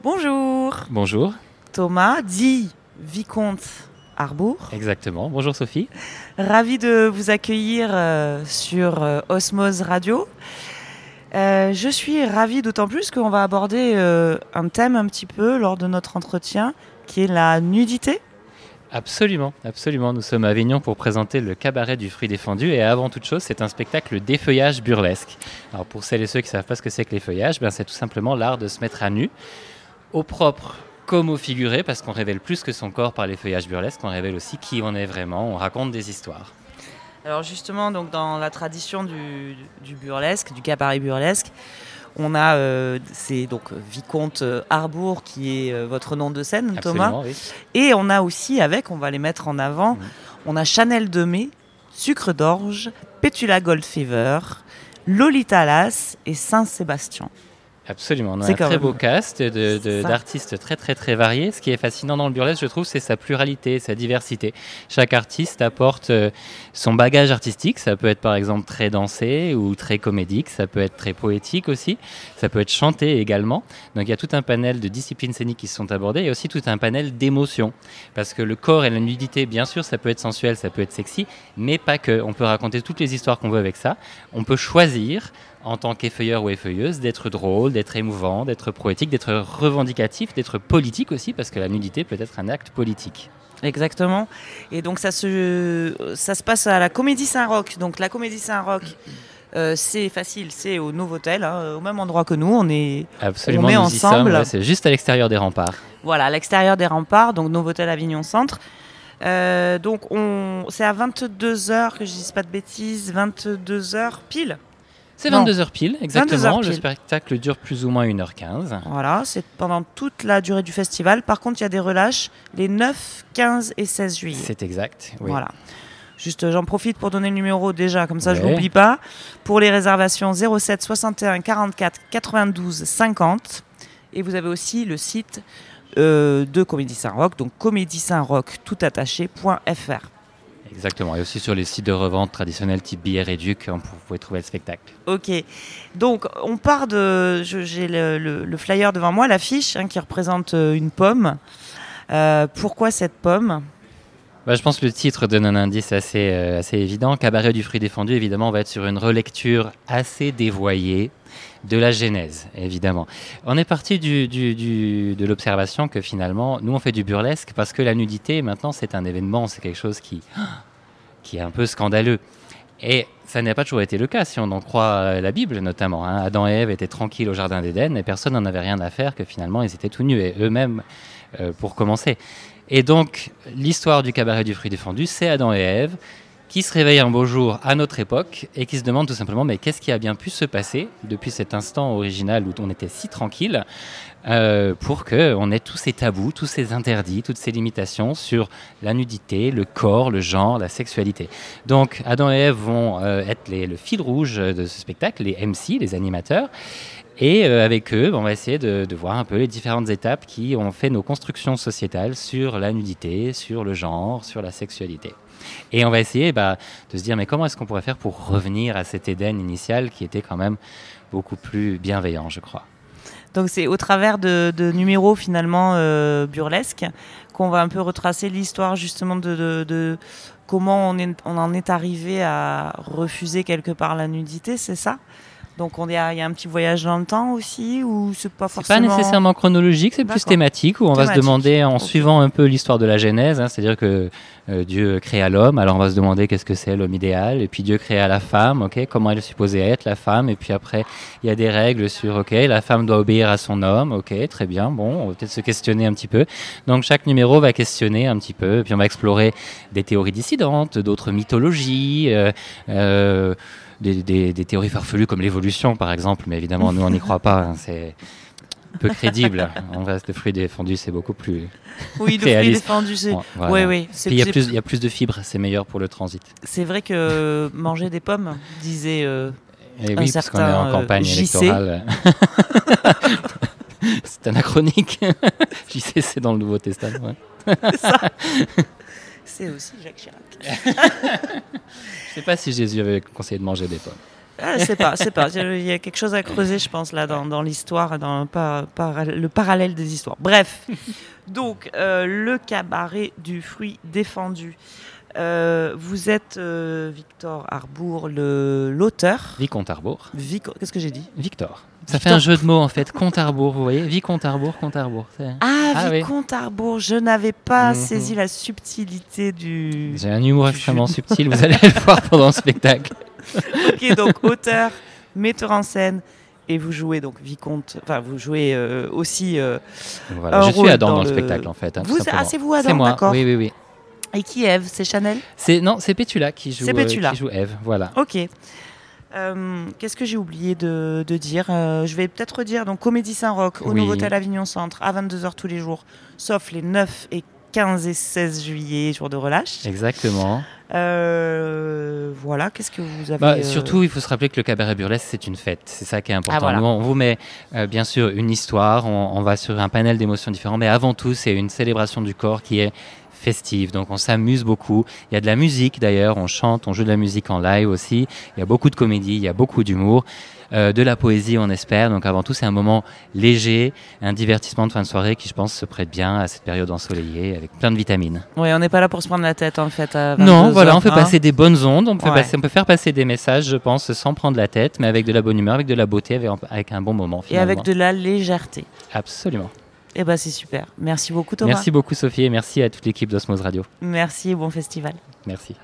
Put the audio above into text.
Bonjour Bonjour. Thomas, dit Vicomte Harbour. Exactement. Bonjour Sophie. Ravi de vous accueillir sur Osmose Radio. Je suis ravie d'autant plus qu'on va aborder un thème un petit peu lors de notre entretien qui est la nudité. Absolument, absolument. Nous sommes à Avignon pour présenter le cabaret du fruit défendu et avant toute chose, c'est un spectacle d'effeuillage burlesque. Alors pour celles et ceux qui ne savent pas ce que c'est que l'effeuillage, c'est tout simplement l'art de se mettre à nu, au propre comme au figuré, parce qu'on révèle plus que son corps par l'effeuillage burlesque, on révèle aussi qui on est vraiment, on raconte des histoires. Alors justement, donc dans la tradition du burlesque, du cabaret burlesque, on a c'est donc Vicomte Harbour qui est votre nom de scène, Absolument, Thomas. oui. Et on a aussi on va les mettre en avant, on a Chanel Demey, Sucre d'Orge, Pétula Gold Fever, Lolita Lass et Saint-Sébastien. Absolument, on a C'est un quand très même beau cast ça. d'artistes très très très variés. Ce qui est fascinant dans le burlesque, je trouve, c'est sa pluralité, sa diversité. Chaque artiste apporte son bagage artistique. Ça peut être par exemple très dansé ou très comédique, ça peut être très poétique aussi, ça peut être chanté également. Donc il y a tout un panel de disciplines scéniques qui sont abordées et aussi tout un panel d'émotions. Parce que le corps et la nudité, bien sûr, ça peut être sensuel, ça peut être sexy, mais pas que. On peut raconter toutes les histoires qu'on veut avec ça. On peut choisir en tant qu'effeuilleur ou effeuilleuse, d'être drôle, d'être émouvant, d'être poétique, d'être revendicatif, d'être politique aussi, parce que la nudité peut être un acte politique. Exactement. Et donc ça se passe à la Comédie Saint-Roch. Donc la Comédie Saint-Roch, c'est facile, c'est au Novotel, au même endroit que nous. Absolument, on est nous ensemble. y sommes, c'est juste à l'extérieur des remparts. Voilà, à l'extérieur des remparts, donc Novotel Avignon Centre. Donc c'est à 22h, que je ne dise pas de bêtises, 22h pile. C'est 22h pile, exactement. 22h pile. Le spectacle dure plus ou moins 1h15. Voilà, c'est pendant toute la durée du festival. Par contre, il y a des relâches les 9, 15 et 16 juillet. C'est exact, oui. Voilà. Juste, j'en profite pour donner le numéro déjà, comme ça je Ouais. ne l'oublie pas. Pour les réservations 07 61 44 92 50. Et vous avez aussi le site de Comédie Saint-Roch, donc comédiesaintroch.fr. Exactement, et aussi sur les sites de revente traditionnels type Billets Réduc, vous pouvez trouver le spectacle. Ok, donc on part de... J'ai le flyer devant moi, l'affiche qui représente une pomme. Pourquoi cette pomme ? Je pense que le titre donne un indice assez évident. Cabaret du fruit défendu, évidemment, on va être sur une relecture assez dévoyée de la Genèse, évidemment. On est parti de l'observation que finalement, nous on fait du burlesque parce que la nudité, maintenant, c'est un événement, c'est quelque chose qui est un peu scandaleux. Et ça n'a pas toujours été le cas, si on en croit la Bible notamment. Adam et Ève étaient tranquilles au jardin d'Éden et personne n'en avait rien à faire, que finalement ils étaient tout nus, et eux-mêmes pour commencer. Et donc, l'histoire du cabaret du fruit défendu, c'est Adam et Ève qui se réveillent un beau jour à notre époque et qui se demandent tout simplement mais qu'est-ce qui a bien pu se passer depuis cet instant original où on était si tranquille pour qu'on ait tous ces tabous, tous ces interdits, toutes ces limitations sur la nudité, le corps, le genre, la sexualité. Donc Adam et Ève vont être le fil rouge de ce spectacle, les MC, les animateurs. Et avec eux, on va essayer de voir un peu les différentes étapes qui ont fait nos constructions sociétales sur la nudité, sur le genre, sur la sexualité. Et on va essayer de se dire, mais comment est-ce qu'on pourrait faire pour revenir à cet Éden initial qui était quand même beaucoup plus bienveillant, je crois. Donc c'est au travers de numéros finalement burlesques qu'on va un peu retracer l'histoire justement de comment on en est arrivé à refuser quelque part la nudité, c'est ça ? Donc il y a un petit voyage dans le temps aussi, ou c'est pas forcément... C'est pas nécessairement chronologique, c'est plus thématique, où on va se demander en suivant un peu l'histoire de la Genèse, c'est-à-dire que Dieu créa l'homme, alors on va se demander qu'est-ce que c'est l'homme idéal, et puis Dieu créa la femme, comment elle est supposée être la femme, et puis après il y a des règles sur la femme doit obéir à son homme, très bien, on va peut-être se questionner un petit peu. Donc chaque numéro va questionner un petit peu, et puis on va explorer des théories dissidentes, d'autres mythologies, des théories farfelues comme l'évolution par exemple, mais évidemment nous on n'y croit pas, c'est peu crédible. En reste, le fruit défendu c'est beaucoup plus oui, le réaliste. fruit défendu, c'est... Voilà. Oui. Il y a plus de fibres, c'est meilleur pour le transit. C'est vrai que manger des pommes, disait et oui, parce qu'on est en campagne électorale. C'est anachronique. JC, c'est dans le Nouveau Testament. Ouais. Ça. C'est aussi Jacques Chirac. Je ne sais pas si Jésus avait conseillé de manger des pommes. C'est pas. Il y a quelque chose à creuser, je pense, là, dans l'histoire, le parallèle des histoires. Bref, donc, le cabaret du fruit défendu. Vous êtes Victor Harbour, l'auteur. Vicomte Harbour. Qu'est-ce que j'ai dit? Victor. Ça fait un jeu de mots en fait. Comte Harbour, vous voyez? Vicomte Harbour, Comte Harbour. Vicomte Harbour. Je n'avais pas saisi la subtilité du. J'ai un humour extrêmement subtil, vous allez le voir pendant le spectacle. Ok, donc auteur, metteur en scène. Et vous jouez donc Vicomte, vous jouez aussi. Voilà, je suis Adam dans le spectacle en fait. Hein, c'est vous Adam, c'est moi. D'accord. Oui. Et qui Ève? C'est Chanel? C'est Pétula qui joue Ève, voilà. Ok. Qu'est-ce que j'ai oublié de dire? Je vais peut-être redire. Donc, Comédie Saint-Roch au Novotel Avignon Centre à 22h tous les jours, sauf les 9 et 15 et 16 juillet, jour de relâche. Exactement. Voilà, qu'est-ce que vous avez... Surtout, il faut se rappeler que le cabaret burlesque, c'est une fête. C'est ça qui est important. Nous, on vous met, bien sûr, une histoire. On va sur un panel d'émotions différents. Mais avant tout, c'est une célébration du corps qui est festive. Donc, on s'amuse beaucoup. Il y a de la musique, d'ailleurs. On chante, on joue de la musique en live aussi. Il y a beaucoup de comédie, il y a beaucoup d'humour. De la poésie, on espère. Donc avant tout, c'est un moment léger, un divertissement de fin de soirée qui, je pense, se prête bien à cette période ensoleillée avec plein de vitamines. Oui, on n'est pas là pour se prendre la tête, en fait. Non, voilà, on peut passer des bonnes ondes, on peut faire passer des messages, je pense, sans prendre la tête, mais avec de la bonne humeur, avec de la beauté, avec un bon moment, finalement. Et avec de la légèreté. Absolument. Eh ben, c'est super. Merci beaucoup, Thomas. Merci beaucoup, Sophie, et merci à toute l'équipe d'Osmose Radio. Merci et bon festival. Merci.